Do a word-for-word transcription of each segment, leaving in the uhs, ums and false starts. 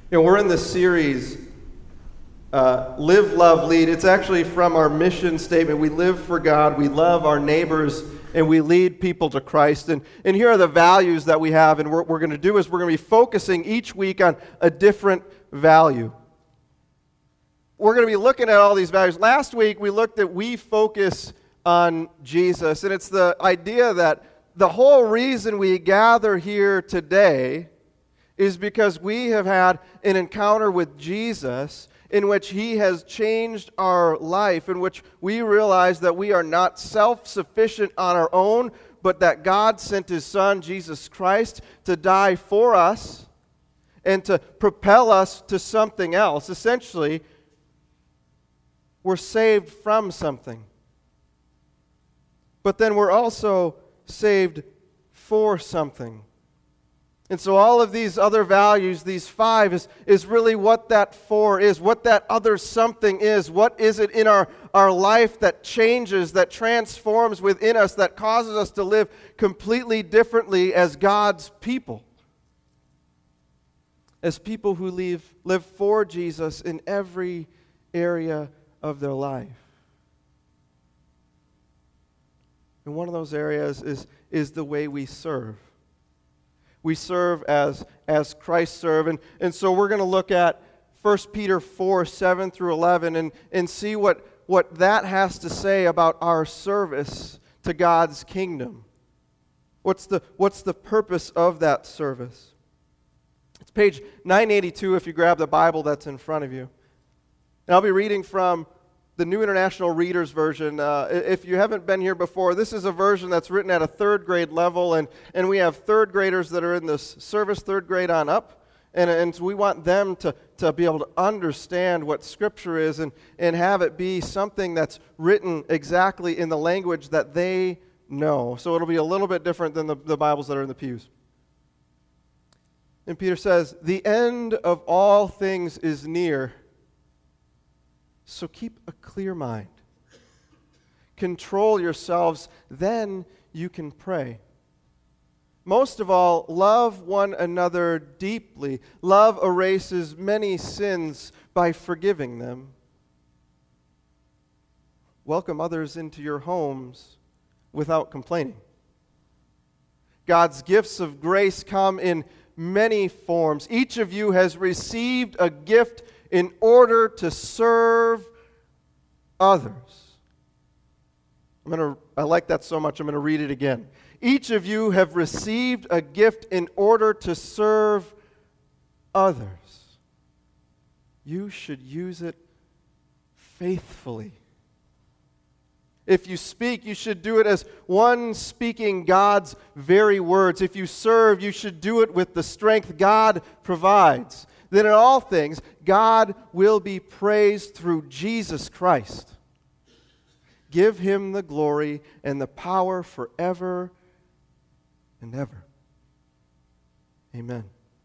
You know, we're in this series, uh, Live, Love, Lead. It's actually from our mission statement. We live for God, we love our neighbors, and we lead people to Christ. And, and here are the values that we have. And what we're going to do is we're going to be focusing each week on a different value. We're going to be looking at all these values. Last week, we looked at we focus on Jesus. And it's the idea that the whole reason we gather here today is because we have had an encounter with Jesus in which He has changed our life, in which we realize that we are not self-sufficient on our own, but that God sent His Son, Jesus Christ, to die for us and to propel us to something else. Essentially, we're saved from something. But then we're also saved for something. And so all of these other values, these five, is, is really what that for is, what that other something is. What is it in our, our life that changes, that transforms within us, that causes us to live completely differently as God's people? As people who live, live for Jesus in every area of their life. And one of those areas is, is the way we serve. We serve as, as Christ served. And, and so we're going to look at First Peter four, seven through eleven and, and see what, what that has to say about our service to God's kingdom. What's the, what's the purpose of that service? It's page nine eighty-two if you grab the Bible that's in front of you. And I'll be reading from the New International Reader's Version. Uh, if you haven't been here before, this is a version that's written at a third grade level, and, and we have third graders that are in this service, third grade on up, and, and so we want them to, to be able to understand what Scripture is and, and have it be something that's written exactly in the language that they know. So it'll be a little bit different than the, the Bibles that are in the pews. And Peter says, "The end of all things is near. So keep a clear mind. Control yourselves, then you can pray. Most of all, love one another deeply. Love erases many sins by forgiving them. Welcome others into your homes without complaining. God's gifts of grace come in many forms. Each of you has received a gift in order to serve others." I'm going to I like that so much I'm going to read it again. Each of you have received a gift in order to serve others. You should use it faithfully. If you speak, you should do it as one speaking God's very words. If you serve, you should do it with the strength God provides. Then in all things, God will be praised through Jesus Christ. Give Him the glory and the power forever and ever. Amen.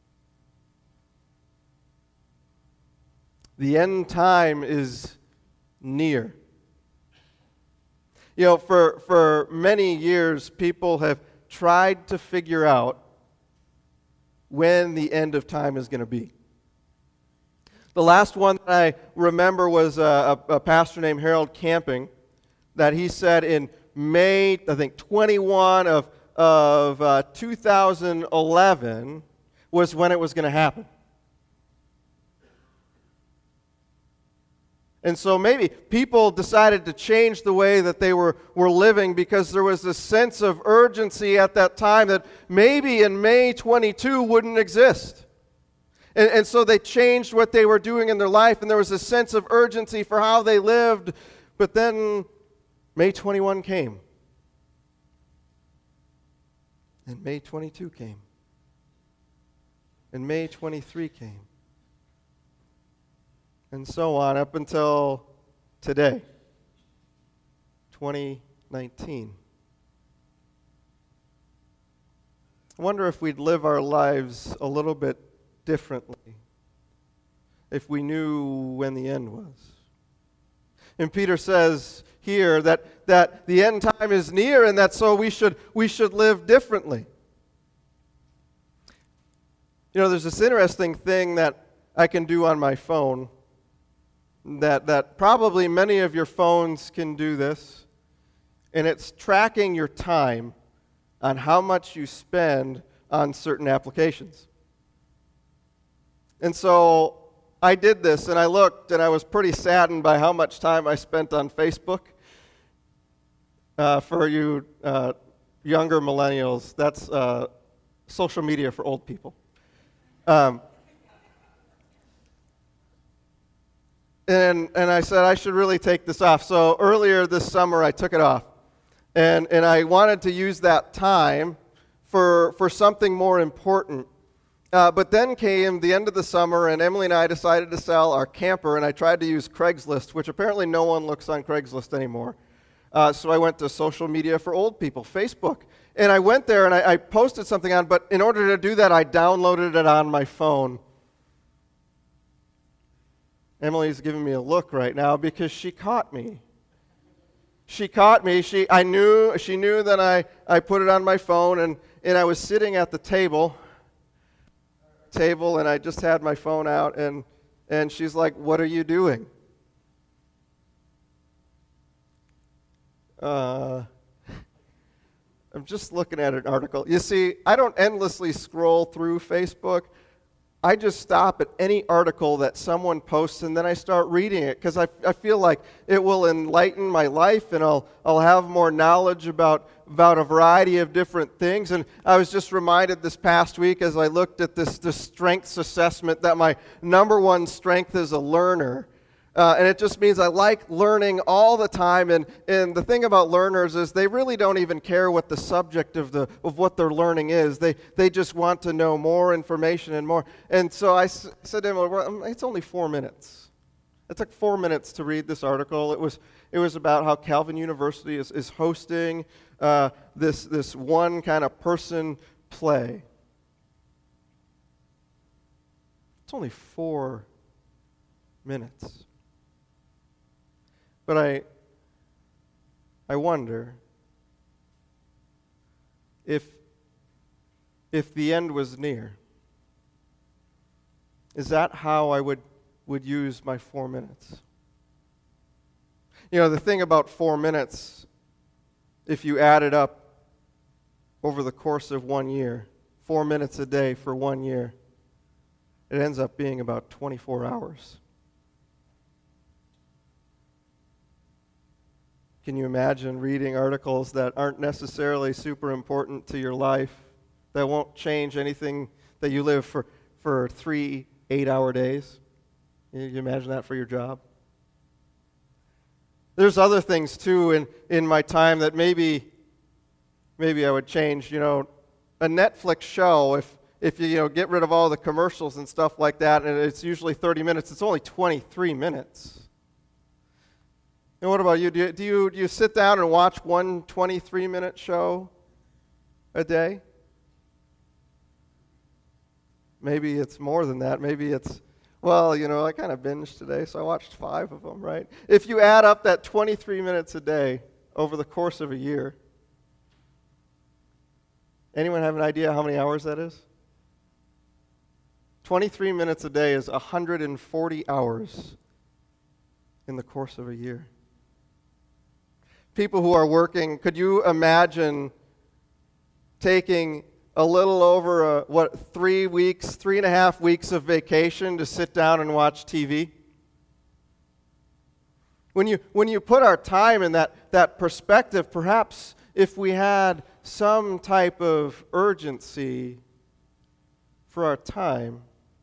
The end time is near. You know, for, for many years, people have tried to figure out when the end of time is going to be. The last one that I remember was a, a, a pastor named Harold Camping, that he said in May, I think, twenty-first of, of uh, two thousand eleven was when it was going to happen. And so maybe people decided to change the way that they were, were living because there was this sense of urgency at that time that maybe in May twenty-second wouldn't exist. And, and so they changed what they were doing in their life, and there was a sense of urgency for how they lived. But then May twenty-first came. And May twenty-second came. And May twenty-third came. And so on up until today, twenty nineteen. I wonder if we'd live our lives a little bit differently if we knew when the end was. And Peter says here that, that the end time is near and that so we should we should live differently. You know, there's this interesting thing that I can do on my phone that, that probably many of your phones can do this, and it's tracking your time on how much you spend on certain applications. And so I did this, and I looked, and I was pretty saddened by how much time I spent on Facebook. Uh, for you uh, younger millennials, that's uh, social media for old people. Um, and and I said I should really take this off. So earlier this summer, I took it off, and and I wanted to use that time for for something more important. Uh, but then came the end of the summer, and Emily and I decided to sell our camper, and I tried to use Craigslist, which apparently no one looks on Craigslist anymore. Uh, so I went to social media for old people, Facebook. And I went there, and I, I posted something on, but in order to do that, I downloaded it on my phone. Emily's giving me a look right now because she caught me. She caught me. She, I knew, she knew that I, I put it on my phone, and, and I was sitting at the table, table, and I just had my phone out, and, and she's like, "What are you doing?" Uh, I'm just looking at an article. You see, I don't endlessly scroll through Facebook. I just stop at any article that someone posts, and then I start reading it because I, I feel like it will enlighten my life, and I'll I'll have more knowledge about, about a variety of different things. And I was just reminded this past week as I looked at this, this strengths assessment that my number one strength is a learner. Uh, and it just means I like learning all the time, and, and the thing about learners is they really don't even care what the subject of the of what they're learning is. They they just want to know more information and more. And so I s- said to him, well, it's only four minutes. It took four minutes to read this article. It was it was about how Calvin University is, is hosting uh, this this one kind of person play. It's only four minutes. But I, I wonder if, if the end was near, is that how I would, would use my four minutes? You know, the thing about four minutes, if you add it up over the course of one year, four minutes a day for one year, it ends up being about twenty-four hours. Can you imagine reading articles that aren't necessarily super important to your life, that won't change anything that you live for, for three eight-hour days? Can you imagine that for your job? There's other things, too, in, in my time that maybe maybe I would change. You know, a Netflix show, if, if you, you know, get rid of all the commercials and stuff like that, and it's usually thirty minutes, it's only twenty-three minutes. And what about you? Do you, do you, do you sit down and watch one twenty-three-minute show a day? Maybe it's more than that. Maybe it's, well, you know, I kind of binged today, so I watched five of them, right? If you add up that twenty-three minutes a day over the course of a year, anyone have an idea how many hours that is? twenty-three minutes a day is one hundred forty hours in the course of a year. People who are working, could you imagine taking a little over, a, what, three weeks, three and a half weeks of vacation to sit down and watch T V? When you, when you put our time in that, that perspective, perhaps if we had some type of urgency for our time,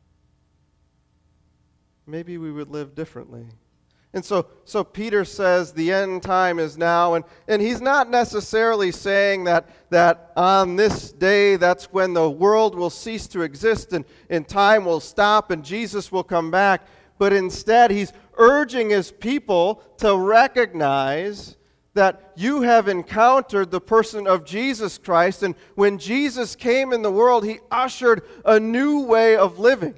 maybe we would live differently. And so, so Peter says the end time is now, and, and he's not necessarily saying that, that on this day that's when the world will cease to exist and, and time will stop and Jesus will come back, but instead he's urging his people to recognize that you have encountered the person of Jesus Christ, and when Jesus came in the world, he ushered a new way of living.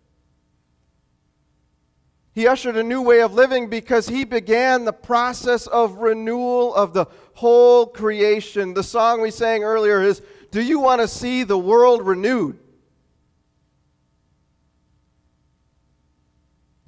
He ushered a new way of living because he began the process of renewal of the whole creation. The song we sang earlier is, "Do you want to see the world renewed?"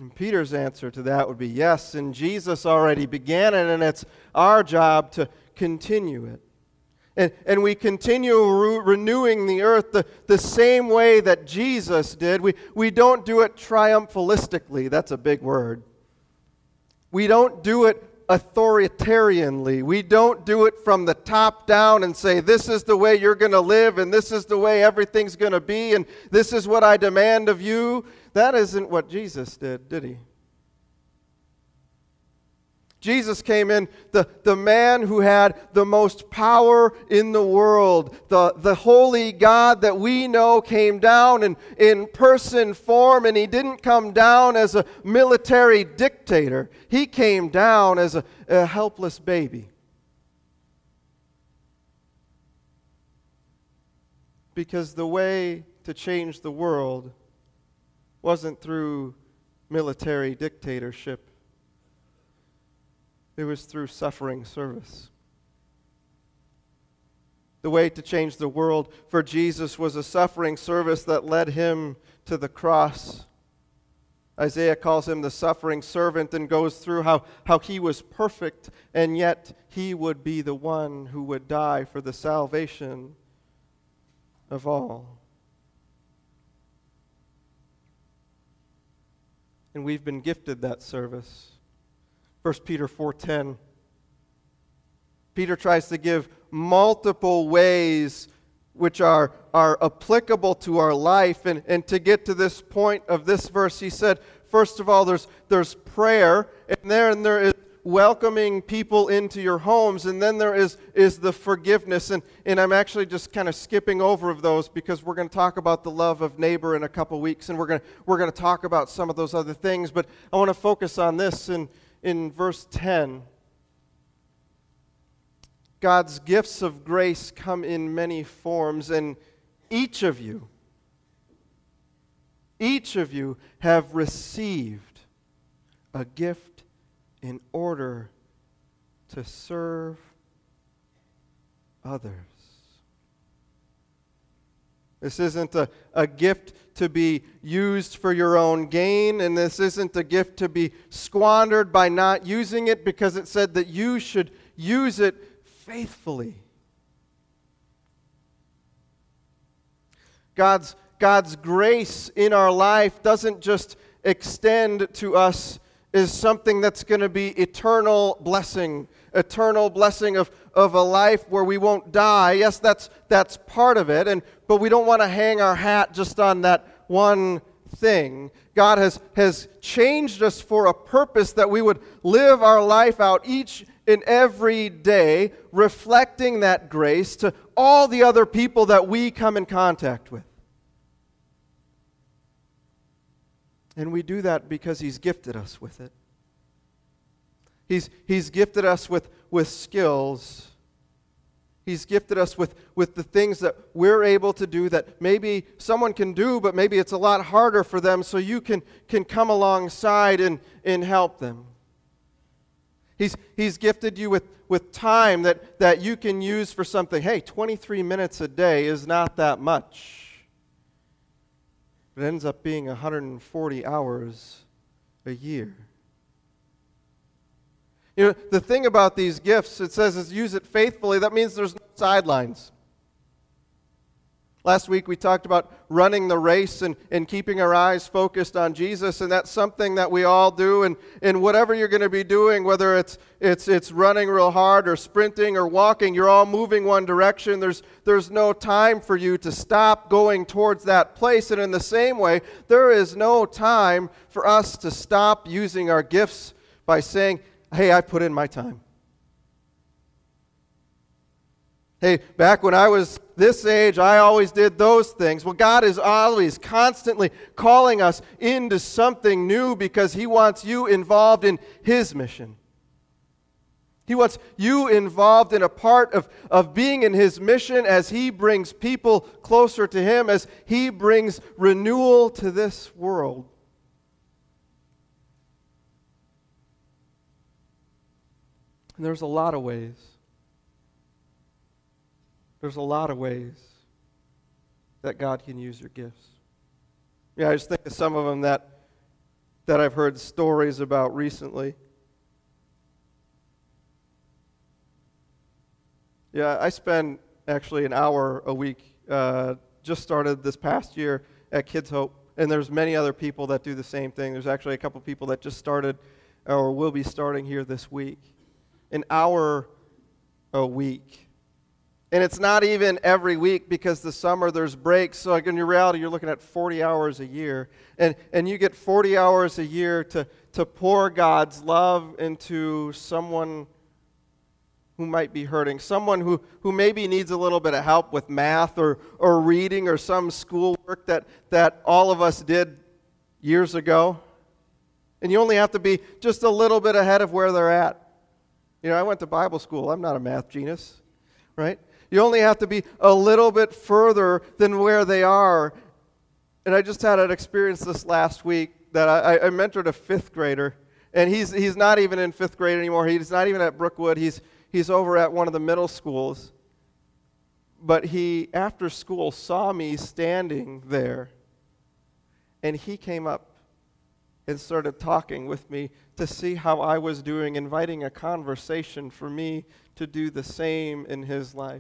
And Peter's answer to that would be yes, and Jesus already began it, and it's our job to continue it. And, and we continue re- renewing the earth the, the same way that Jesus did. We, we don't do it triumphalistically. That's a big word. We don't do it authoritarianly. We don't do it from the top down and say, this is the way you're going to live, and this is the way everything's going to be, and this is what I demand of you. That isn't what Jesus did, did he? Jesus came in, the, the man who had the most power in the world. The, the holy God that we know came down in, in person form, and he didn't come down as a military dictator. He came down as a, a helpless baby. Because the way to change the world wasn't through military dictatorship. It was through suffering service. The way to change the world for Jesus was a suffering service that led him to the cross. Isaiah calls him the suffering servant and goes through how, how he was perfect, and yet he would be the one who would die for the salvation of all. And we've been gifted that service. First Peter four ten. Peter tries to give multiple ways which are, are applicable to our life. And, and to get to this point of this verse, he said, first of all, there's, there's prayer, and then there is welcoming people into your homes, and then there is, is the forgiveness. And, and I'm actually just kind of skipping over of those because we're going to talk about the love of neighbor in a couple weeks, and we're going to, we're going to talk about some of those other things. But I want to focus on this in In verse ten, God's gifts of grace come in many forms, and each of you, each of you have received a gift in order to serve others. This isn't a, a gift to be used for your own gain, and this isn't a gift to be squandered by not using it, because it said that you should use it faithfully. God's, God's grace in our life doesn't just extend to us as something that's going to be eternal blessing, eternal blessing of, of a life where we won't die. Yes, that's that's part of it, and but we don't want to hang our hat just on that one thing. God has, has changed us for a purpose that we would live our life out each and every day, reflecting that grace to all the other people that we come in contact with. And we do that because He's gifted us with it. He's, he's gifted us with, with skills. He's gifted us with, with the things that we're able to do that maybe someone can do, but maybe it's a lot harder for them, so you can, can come alongside and, and help them. He's, he's gifted you with, with time that, that you can use for something. Hey, twenty-three minutes a day is not that much. It ends up being one hundred forty hours a year. You know, the thing about these gifts, it says, is use it faithfully. That means there's no sidelines. Last week we talked about running the race and, and keeping our eyes focused on Jesus, and that's something that we all do. And, and whatever you're going to be doing, whether it's it's it's running real hard or sprinting or walking, you're all moving one direction. There's there's no time for you to stop going towards that place. And in the same way, there is no time for us to stop using our gifts by saying, hey, I put in my time. Hey, back when I was this age, I always did those things. Well, God is always constantly calling us into something new because He wants you involved in His mission. He wants you involved in a part of, of being in His mission as He brings people closer to Him, as He brings renewal to this world. And there's a lot of ways. There's a lot of ways that God can use your gifts. Yeah, I just think of some of them that that I've heard stories about recently. Yeah, I spend actually an hour a week, uh, just started this past year at Kids Hope, and there's many other people that do the same thing. There's actually a couple people that just started or will be starting here this week. An hour a week. And it's not even every week because the summer there's breaks. So like in reality, you're looking at forty hours a year. And and you get forty hours a year to, to pour God's love into someone who might be hurting. Someone who, who maybe needs a little bit of help with math or, or reading or some schoolwork that, that all of us did years ago. And you only have to be just a little bit ahead of where they're at. You know, I went to Bible school. I'm not a math genius, right? You only have to be a little bit further than where they are. And I just had an experience this last week that I, I mentored a fifth grader, and he's he's not even in fifth grade anymore. He's not even at Brookwood. He's he's over at one of the middle schools. But he, after school, saw me standing there, and he came up and started talking with me to see how I was doing, inviting a conversation for me to do the same in his life.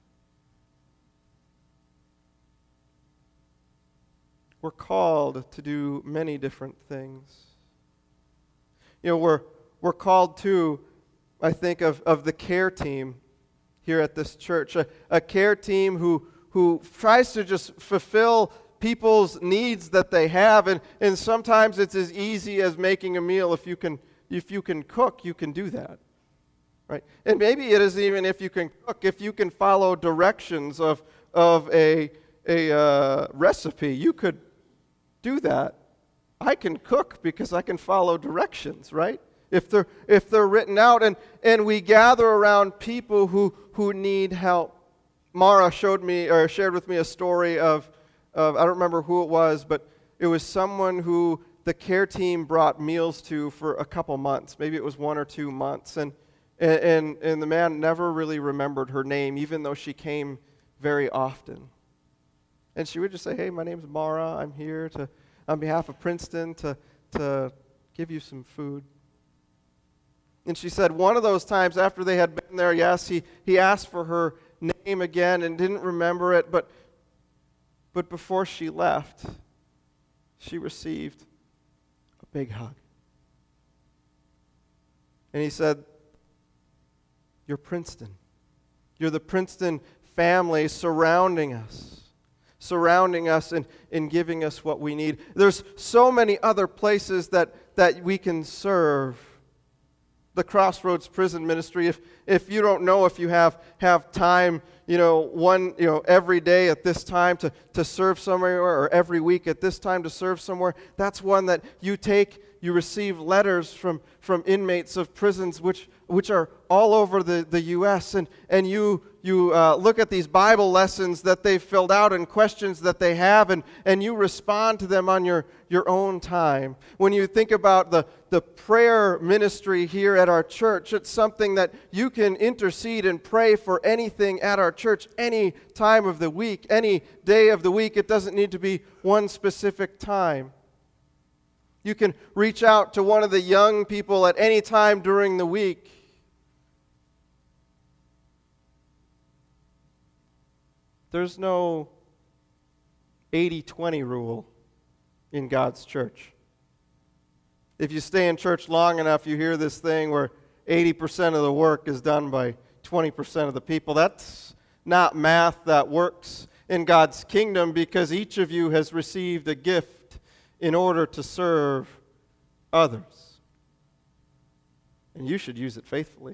We're called to do many different things. You know, we're we're called to, I think, of, of the care team here at this church, a, a care team who who tries to just fulfill people's needs that they have, and, and sometimes it's as easy as making a meal. If you can if you can cook, you can do that. Right? And maybe it is even if you can cook, if you can follow directions of of a a uh, recipe, you could do that. I can cook because I can follow directions, right? If they're if they're written out, and, and we gather around people who, who need help. Mara showed me or shared with me a story of, of I don't remember who it was, but it was someone who the care team brought meals to for a couple months. Maybe it was one or two months, and and and the man never really remembered her name, even though she came very often. And she would just say, "Hey, my name's Mara. I'm here to, on behalf of Princeton, to to give you some food." And she said one of those times after they had been there, yes, he, he asked for her name again and didn't remember it, but but before she left, she received a big hug. And he said, "You're Princeton. You're the Princeton family surrounding us." surrounding us and, and giving us what we need. There's so many other places that, that we can serve. The Crossroads Prison Ministry, if if you don't know if you have, have time, you know, one, you know, every day at this time to, to serve somewhere, or every week at this time to serve somewhere, that's one that you take, you receive letters from, from inmates of prisons which which are all over the, the U S, and, and you you uh, look at these Bible lessons that they've filled out and questions that they have, and, and you respond to them on your, your own time. When you think about the, the prayer ministry here at our church, it's something that you can intercede and pray for anything at our church any time of the week, any day of the week. It doesn't need to be one specific time. You can reach out to one of the young people at any time during the week. There's no eighty twenty rule in God's church. If you stay in church long enough, you hear this thing where eighty percent of the work is done by twenty percent of the people. That's not math that works in God's kingdom, because each of you has received a gift in order to serve others. And you should use it faithfully.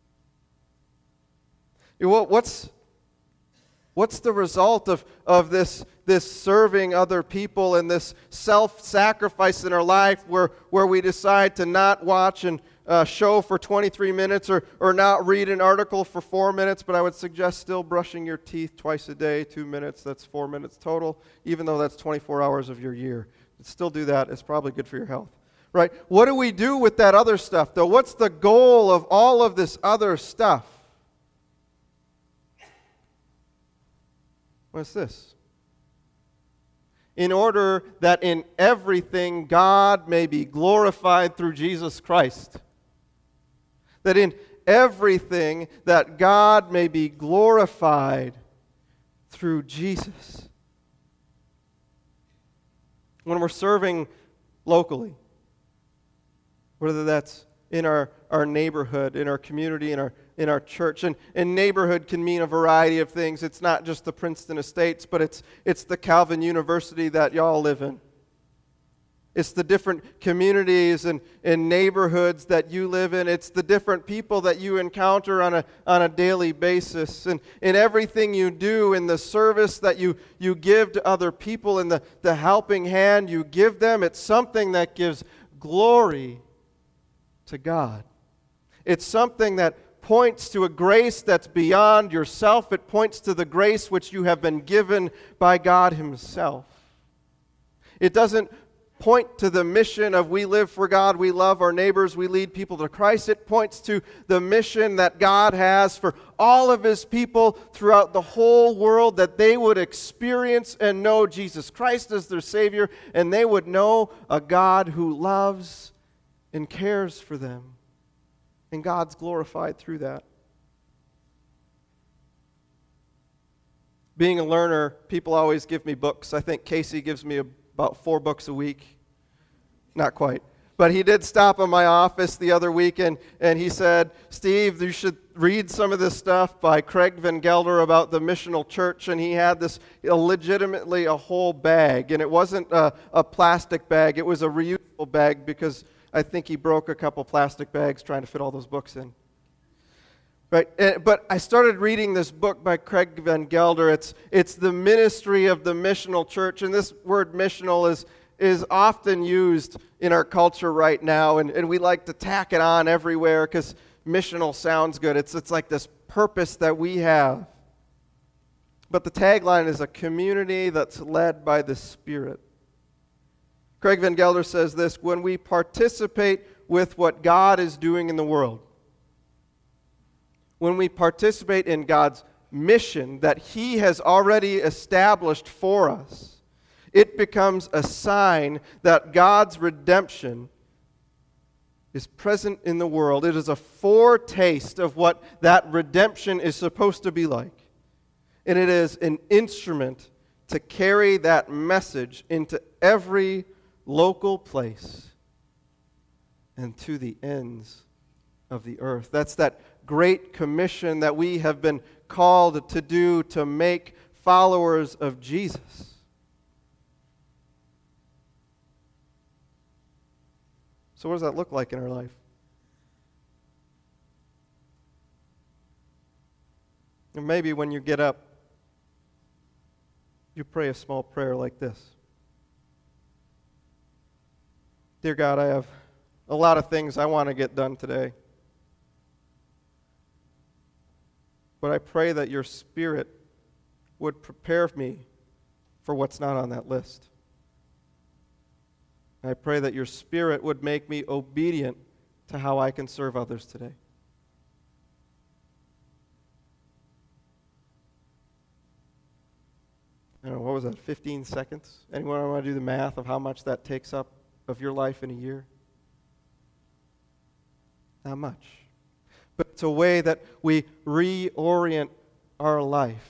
What's What's the result of, of this, this serving other people and this self-sacrifice in our life where, where we decide to not watch a uh, show for twenty-three minutes or, or not read an article for four minutes, but I would suggest still brushing your teeth twice a day, two minutes, that's four minutes total, even though that's twenty-four hours of your year. Still do that, it's probably good for your health. Right? What do we do with that other stuff, though? What's the goal of all of this other stuff? What's this? in order that in everything God may be glorified through Jesus Christ. That in everything that God may be glorified through Jesus. When we're serving locally, whether that's in our, our neighborhood, in our community, in our in our church. And, and neighborhood can mean a variety of things. It's not just the Princeton Estates, but it's it's the Calvin University that y'all live in. It's the different communities and, and neighborhoods that you live in. It's the different people that you encounter on a on a daily basis. And in everything you do, in the service that you, you give to other people, in the, the helping hand you give them, it's something that gives glory to God. It's something that points to a grace that's beyond yourself. It points to the grace which you have been given by God Himself. It doesn't point to the mission of we live for God, we love our neighbors, we lead people to Christ. It points to the mission that God has for all of His people throughout the whole world, that they would experience and know Jesus Christ as their Savior, and they would know a God who loves and cares for them. And God's glorified through that. Being a learner, people always give me books. I think Casey gives me about four books a week. Not quite. But he did stop in my office the other week, and, and he said, Steve, you should read some of this stuff by Craig Van Gelder about the missional church. And he had this uh, legitimately a whole bag. And it wasn't a, a plastic bag. It was a reusable bag because I think he broke a couple plastic bags trying to fit all those books in. Right? But I started reading this book by Craig Van Gelder. It's, it's the ministry of the missional church. And this word missional is, is often used in our culture right now. And, and we like to tack it on everywhere because missional sounds good. It's, it's like this purpose that we have. But the tagline is a community that's led by the Spirit. Craig Van Gelder says this: when we participate with what God is doing in the world, when we participate in God's mission that He has already established for us, it becomes a sign that God's redemption is present in the world. It is a foretaste of what that redemption is supposed to be like. And it is an instrument to carry that message into every local place and to the ends of the earth. That's that great commission that we have been called to do, to make followers of Jesus. So what does that look like in our life? And maybe when you get up, you pray a small prayer like this. Dear God, I have a lot of things I want to get done today. But I pray that your Spirit would prepare me for what's not on that list. I pray that your Spirit would make me obedient to how I can serve others today. I don't know, what was that, fifteen seconds? Anyone want to do the math of how much that takes up of your life in a year? Not much. But it's a way that we reorient our life,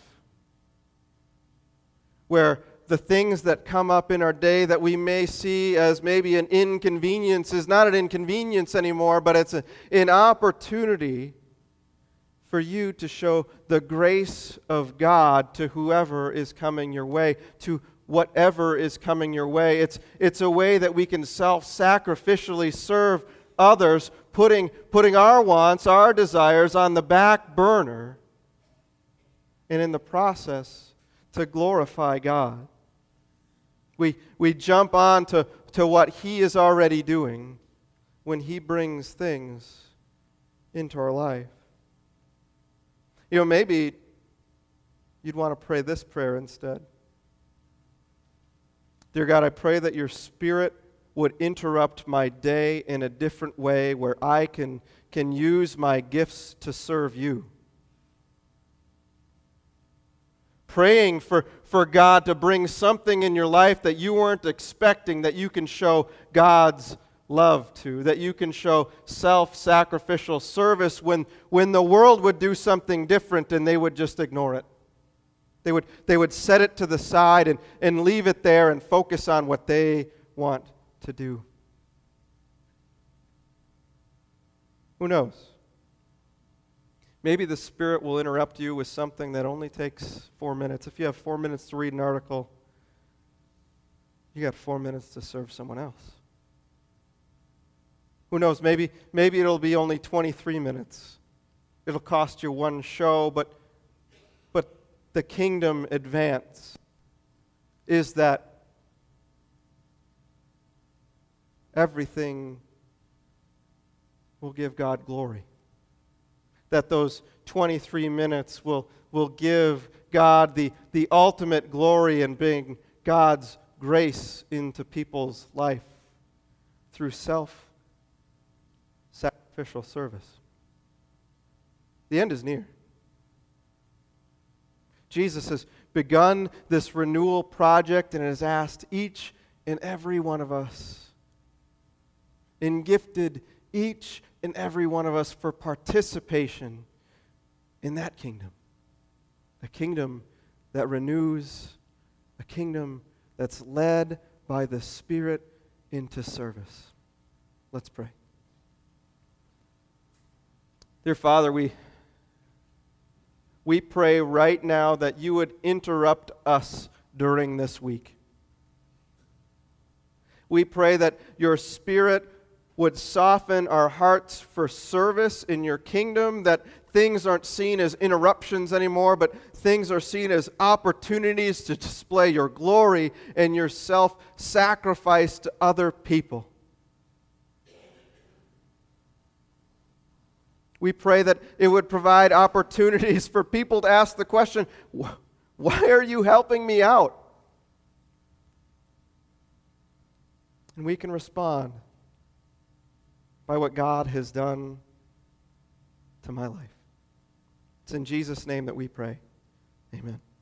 where the things that come up in our day that we may see as maybe an inconvenience is not an inconvenience anymore, but it's a, an opportunity for you to show the grace of God to whoever is coming your way, to whatever is coming your way. It's, it's a way that we can self-sacrificially serve others, putting, putting our wants, our desires on the back burner, and in the process to glorify God. We, we jump on to, to what He is already doing when He brings things into our life. You know, maybe you'd want to pray this prayer instead. Dear God, I pray that your Spirit would interrupt my day in a different way where I can, can use my gifts to serve you. praying for, for God to bring something in your life that you weren't expecting, that you can show God's love to, that you can show self-sacrificial service when, when the world would do something different and they would just ignore it. They would, they would set it to the side and, and leave it there and focus on what they want to do. Who knows? Maybe the Spirit will interrupt you with something that only takes four minutes. If you have four minutes to read an article, you got four minutes to serve someone else. Who knows? Maybe, maybe it'll be only twenty-three minutes. It'll cost you one show, but, but the kingdom advance is that everything will give God glory. That those twenty-three minutes will, will give God the, the ultimate glory and bring God's grace into people's life through self-sacrificial service. The end is near. Jesus has begun this renewal project and has asked each and every one of us and gifted each and every one of us for participation in that kingdom. A kingdom that renews, a kingdom that's led by the Spirit into service. Let's pray. Dear Father, we, we pray right now that you would interrupt us during this week. We pray that your Spirit would soften our hearts for service in your kingdom, that things aren't seen as interruptions anymore, but things are seen as opportunities to display your glory and your self-sacrifice to other people. We pray that it would provide opportunities for people to ask the question, why are you helping me out? And we can respond by what God has done to my life. It's in Jesus' name that we pray. Amen.